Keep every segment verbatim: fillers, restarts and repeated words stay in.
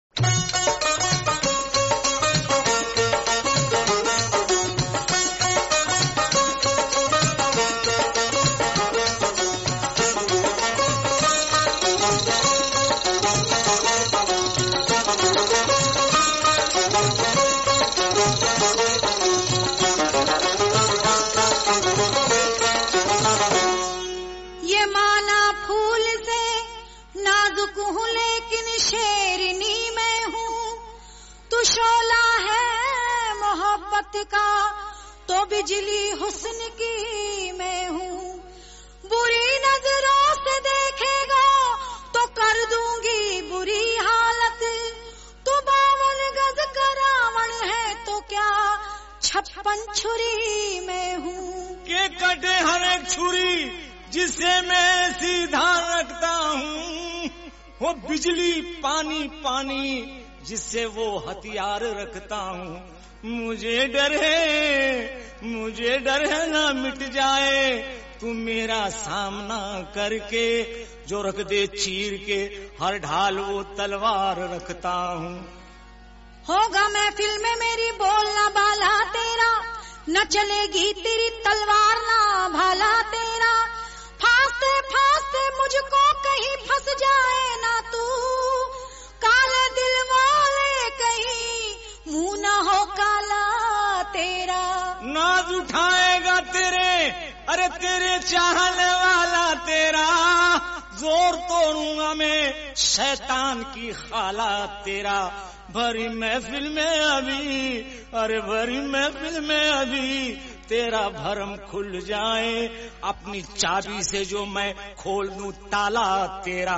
का तो बिजली हुस्न की मैं हूँ, बुरी नजरों से देखेगा तो कर दूंगी बुरी हालत। तू बावन गज का रावण है तो क्या छप्पन छुरी मैं हूँ। के कटे हर एक छुरी जिसे मैं सीधा रखता हूँ, वो बिजली पानी पानी जिससे वो हथियार रखता हूँ। मुझे डर है, मुझे डर है ना मिट जाए तू मेरा सामना करके, जो रख दे चीर के हर ढाल वो तलवार रखता हूँ। होगा महफिल में मेरी बोलना बाला तेरा, न चलेगी तेरी तलवार ना भाला तेरा। फांसते फांसते मुझको कहीं फंस जाए ना तू, काले दिल वाले कहीं मुंह न हो काला तेरा। नाज उठाएगा तेरे, अरे तेरे चाहने वाला तेरा, जोर तोड़ूंगा मैं शैतान की खाला तेरा। भरी महफिल में अभी, अरे भरी महफिल में अभी तेरा भरम खुल जाए, अपनी चाबी से जो मैं खोल दूं ताला तेरा।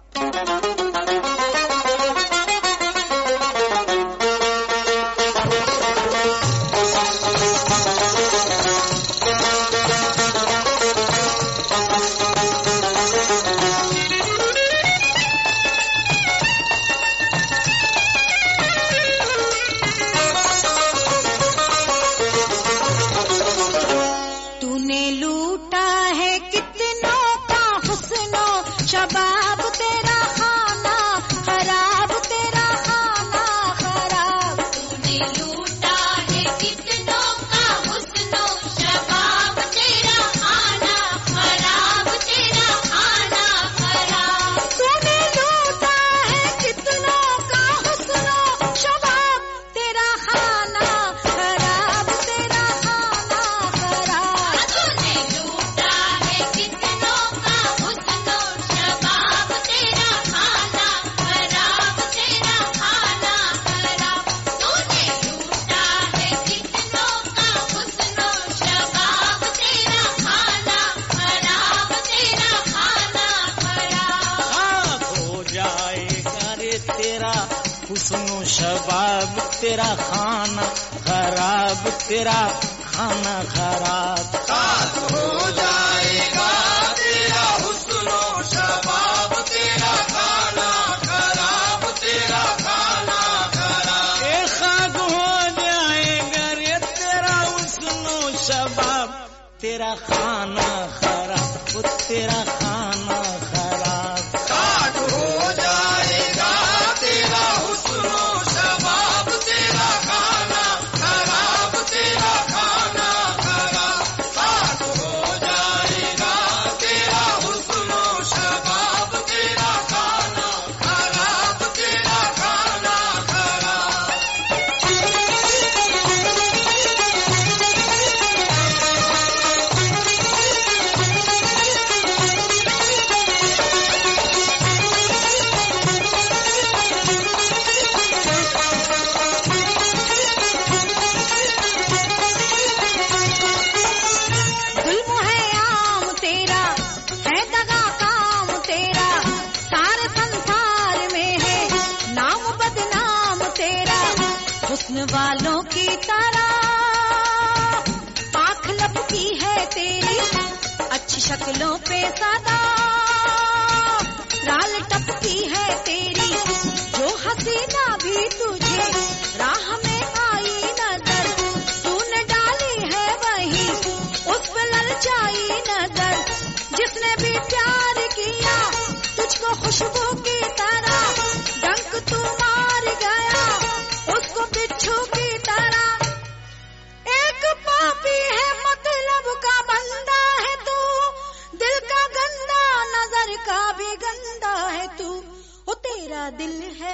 शबाब तेरा खाना खराब, तेरा खाना खराब। तूने लूटा है कितनों का हुस्नो, शबाब तेरा खाना खराब, तेरा खाना खराब। तूने लूटा है कितनों का हुस्नो, शबाब तेरा खाना खराब, तेरा खाना खराब। तूने लूटा है कितनों का हुस्नो, शबाब तेरा खाना खराब, तेरा खाना खराब। तूने लूटा है कितनों का हुस्नो, शबाब तेरा खाना खराब, तेरा खाना खराब। खाक हो जाएगा रे तेरा हुस्नो शबाब, तेरा खाना खराब, तेरा खाना खराब। खाक हो जाएगा तेरा हुस्नो शबाब, तेरा खाना खराब, तेरा खाना खराब। ए खाक हो जाएगा रे तेरा हुस्नो शबाब, तेरा खाना खराब, वो तेरा खाना खराब। खाक हो जाएगा तेरा हुस्नो शबाब, तेरा खाना खराब, तेरा खाना खराब। खाक हो जाएगा तेरा हुस्नो शबाब, तेरा खाना खराब, तेरा खाना खराब। जुल्म है आम तेरा, है दगा काम तेरा, सारे संसार में है नाम बदनाम तेरा। हुस्न वालों की तरह आँख लपकी है तेरी, अच्छी शक्लों पे सदा राल टपकी है तेरी। जो हसीना भी तुझे राह में आई नजर, तूने डाली है वही उस पे ललचाई नजर। जिसने भी प्यार किया तुझको खुशबू की तरह, डंक तू मार दिल है,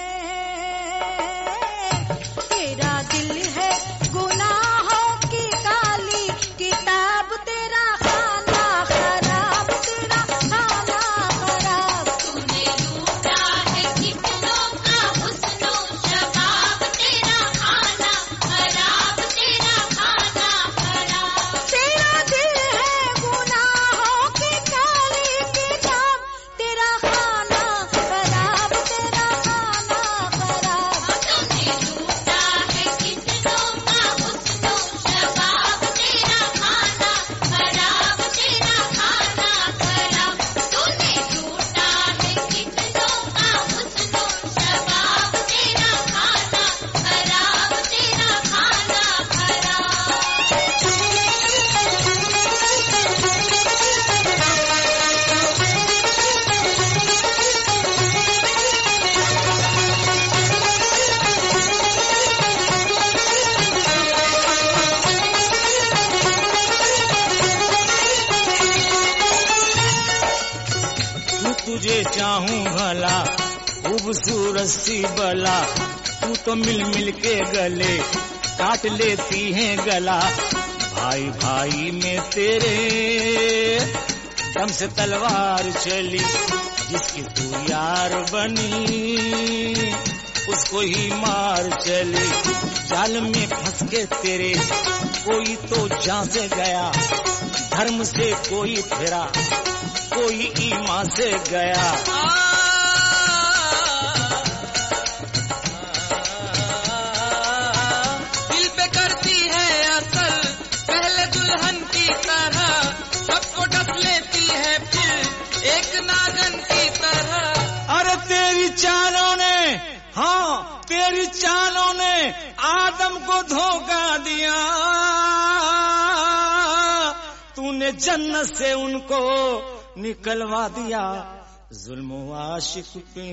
तेरा दिल है गुनाहों की काली किताब, तेरा खाना खराब, तेरा खाना खराब। तूने लूटा है कितनों का हुस्नो शबाब, तेरा खाना खराब, तेरा खाना खराब। तेरा दिल है गुनाहों की काली किताब, तेरा खाना खराब, तेरा खाना खराब। तूने लूटा है कितनों का हुस्नो शबाब, तेरा खाना खराब, तेरा खाना खराब। तूने लूटा है कितनों का हुस्नो शबाब, तेरा खाना खराब, तेरा खाना तू तुझे चाहूं भला खूबसूरत सी बला, तू तो मिल मिल के गले काट लेती है गला। भाई भाई में तेरे दम से तलवार चली, जिसकी तू यार बनी उसको ही मार चली। जाल में फंस के तेरे कोई तो जान से गया, धर्म से कोई फिरा कोई ईमान से गया। दिल पे करती है असर पहले दुल्हन की तरह, सबको ढक लेती है फिर एक नागन की तरह। अरे तेरी चालों ने, हाँ तेरी चालों ने आदम को धोखा दिया, तूने जन्नत से उनको निकलवा दिया। जुल्म आशिक पे,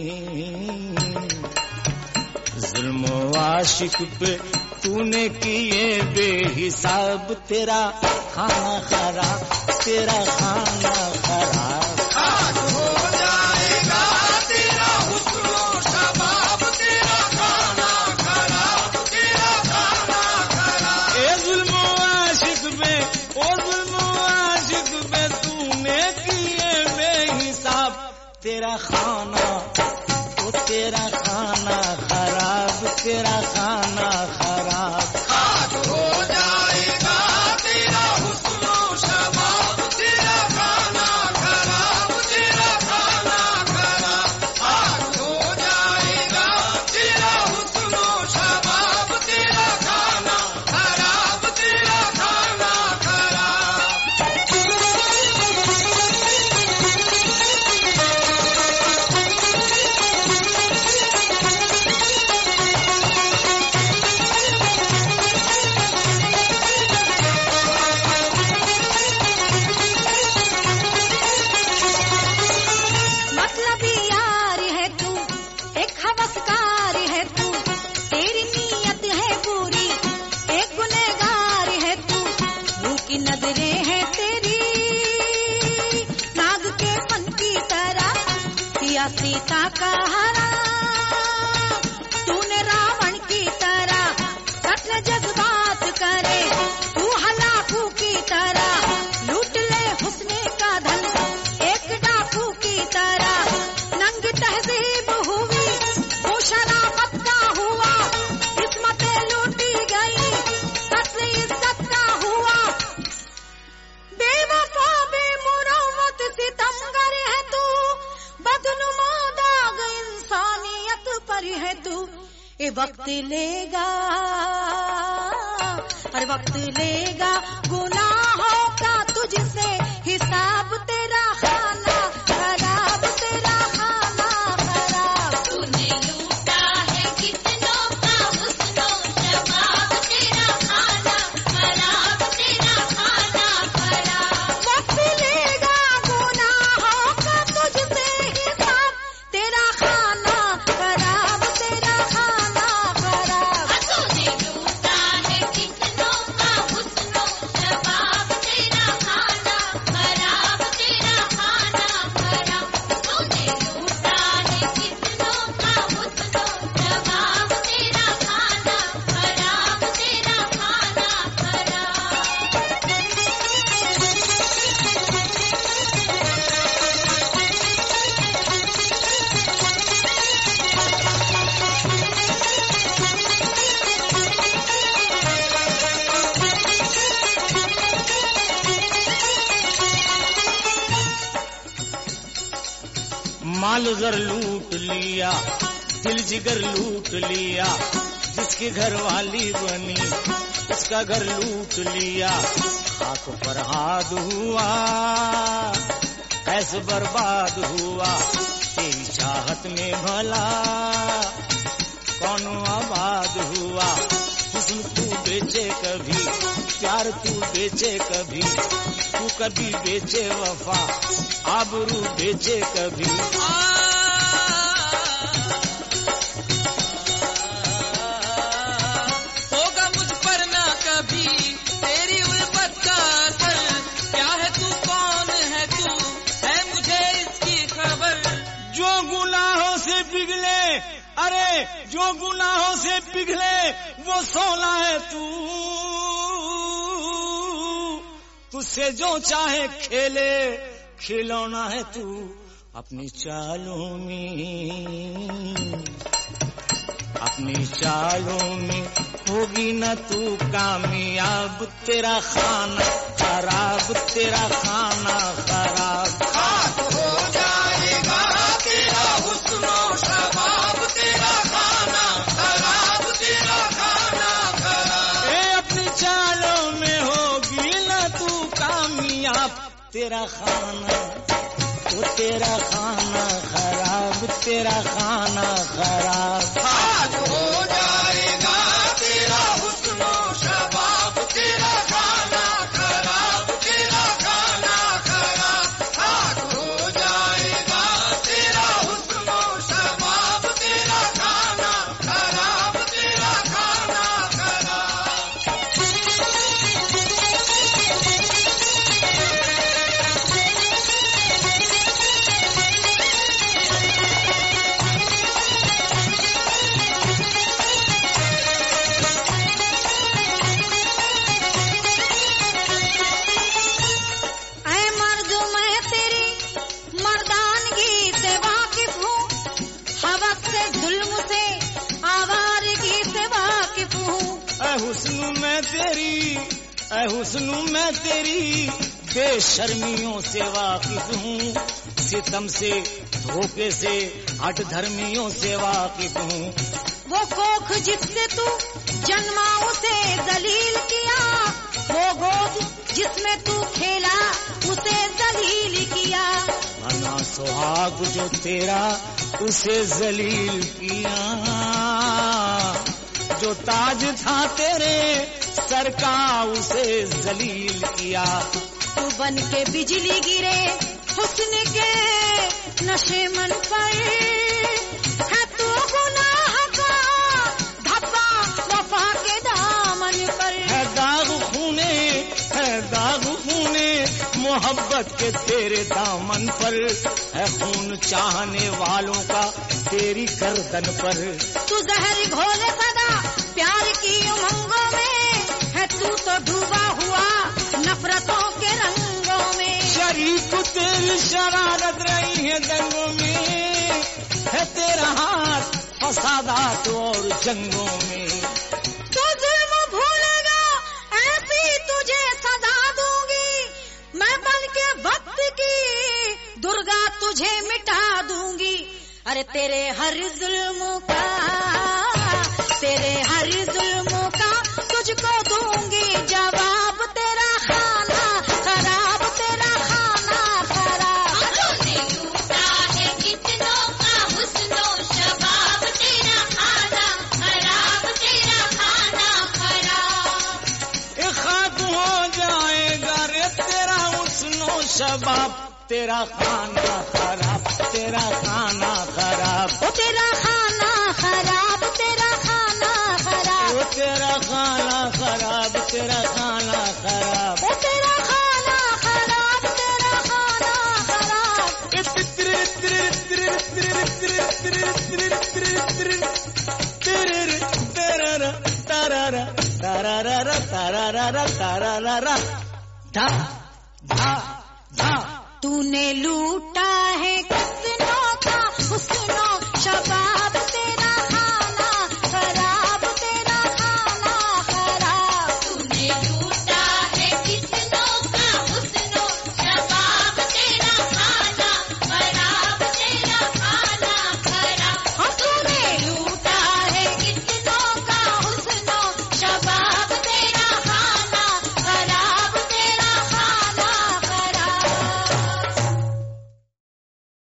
जुल्म आशिक पे तूने किए बेहिसाब, तेरा खाना खराब, तेरा खाना खराब। खाक हो जाएगा तेरा हुस्नो शबाब, तेरा खाना खराब, तेरा खाना खराब। ए जुल्म आशिक पे, ओ जुल्म आशिक पे तूने किए बेहिसाब, तेरा खाना ओ तेरा खाना खराब, तेरा खाना खराब। खाक हो जाएगा तेरा हुस्नो शबाब, तेरा खाना खराब, तेरा खाना खराब। खाक हो जाएगा तेरा हुस्नो शबाब, तेरा खाना खराब, तेरा खाना खराब। मतलबी यार है तू, एक हवसकार है तू, तेरी नीयत है पूरी, एक गुनहगार है तू। मुंह की नजरें है तेरी नाग के फन की तरह, किया सीता का हरा तूने रावण की तरह। कत्ल जज्बात करे तू हलाकू की तरह, लूट ले हुस्ने का धन एक डाकू की तरह। नंगी तहजीब हुई वो शराफत का हुआ, किस्मतें लूटी गई कत्ल इज्जत का हुआ। बेवफा बेमुरवत सितमगर है तू, बदनुमा दाग इंसानियत पर है तू। ये वक्त लेगा, हर वक्त लेगा गुनाहों का तुझसे हिसाब, तेरा खाना खराब, तेरा खाना खराब। तूने लूटा है कितनों का हुस्नो शबाब, तेरा खाना खराब, तेरा खाना खराब। वक्त लेगा गुनाहों का तुझसे हिसाब, तेरा खाना खराब, तेरा खाना खराब। तूने लूटा है कितनों का हुस्नो शबाब, तेरा खाना खराब, तेरा माल ज़र लूट लिया, दिल जिगर लूट लिया, जिसकी घर वाली बनी उसका घर लूट लिया। खाक फरहाद हुआ, कैसे बर्बाद हुआ, तेरी चाहत में भला कौन आबाद हुआ। हुस्न तू बेचे कभी, प्यार तू बेचे कभी, तू कभी बेचे वफा, आबरू बेचे कभी। होगा मुझ पर ना कभी तेरी उल्फत का असर, क्या है तू, कौन है तू, है मुझे इसकी खबर। जो गुनाहों से पिघले, अरे जो गुनाहों से पिघले वो सोना है तू, तुझसे जो चाहे खेले खिलौना है तू। अपनी चालों में, अपनी चालों में होगी न तू कामयाब, तेरा खाना खराब, तेरा खाना खराब। खाक हो जाएगा तेरा हुस्नो शबाब, तेरा खाना खराब, तेरा खाना खराब। ए अपनी चालों में होगी न तू कामयाब, तेरा खाना, वो तेरा खाना खराब, तेरा खाना खराब। खाक हो जाएगा तेरा हुस्नो शबाब, तेरा खाना खराब, तेरा खाना खराब। खाक हो जाएगा तेरा हुस्नो शबाब, तेरा खाना खराब, तेरा खाना खराब। ऐ मर्द मैं तेरी मर्दानगी से वाकिफ हूँ, हवस से जुल्म से आवारगी से वाकिफ हूँ। ऐ हुस्न मैं तेरी, ऐ हुस्न मैं तेरी बेशर्मियों से वाकिफ हूँ, सितम से, धोखे से, हट धर्मियों से वाकिफ हूँ। वो कोख जिससे तू जन्मा उसे जलील किया, वो गोद जिसमें तू खेला उसे जलील किया। बना सुहाग जो तेरा उसे जलील किया, जो ताज था तेरे सर का उसे जलील किया। तू बन के बिजली गिरे हुस्न के नशे मन पर, है तू गुनाह का धब्बा वफा के दामन पर। है दाग खूने, है दाग खूने मोहब्बत के तेरे दामन पर, है खून चाहने वालों का तेरी गर्दन पर। तू जहर घोले सदा प्यार की उमंगों में, है तू तो डूबा हुआ नफरतों के रंगों में। शरीक तेरी शरारत रही है दंगों में, है तेरा हाथ फसादात और जंगों में। तू जुल्म भूलेगा ऐसी तुझे सजा दूंगी, मैं बन के वक्त की दुर्गा तुझे मिटा दूंगी। अरे तेरे हर जुल्म का, तेरे हर जुल्म का तुझको दूंगी जवाब, तेरा खाना खराब, तेरा खाना खराब। तूने लूटा है कितनों का हुस्नो शबाब, तेरा खाना खराब, तेरा खाना खराब। ए खाक हो जाएगा रे तेरा हुस्नो शबाब, तेरा खाना खराब, तेरा खाना खराब। ओ तेरा खाना खराब, तेरा खाना खराब, ओ तेरा खाना खराब, तेरा खाना खराब। ओ तेरा खाना खराब, तेरा खाना खराब। ए तित्र तित्र तित्र तित्र तित्र तित्र तित्र तित्र तारारा तारारा तारारा तारारा धा धा धा। तूने लूट